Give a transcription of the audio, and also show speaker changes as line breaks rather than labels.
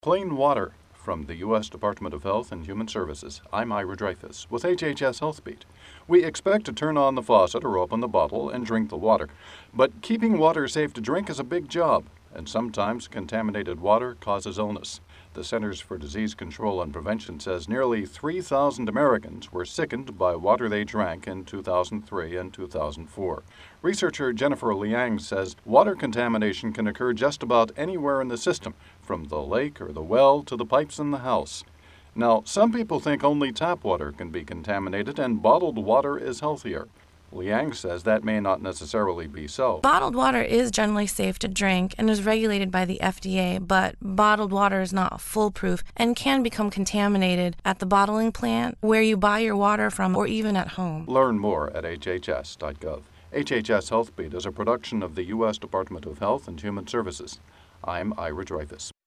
Clean water from the U.S. Department of Health and Human Services. I'm Ira Dreyfus with HHS HealthBeat. We expect to turn on the faucet or open the bottle and drink the water. But keeping water safe to drink is a big job, and sometimes contaminated water causes illness. The Centers for Disease Control and Prevention says nearly 3,000 Americans were sickened by water they drank in 2003 and 2004. Researcher Jennifer Liang says water contamination can occur just about anywhere in the system, from the lake or the well to the pipes in the house. Now, some people think only tap water can be contaminated and bottled water is healthier. Liang says that may not necessarily be so.
Bottled water is generally safe to drink and is regulated by the FDA, but bottled water is not foolproof and can become contaminated at the bottling plant, where you buy your water from, or even at home.
Learn more at hhs.gov. HHS HealthBeat is a production of the U.S. Department of Health and Human Services. I'm Ira Dreyfus.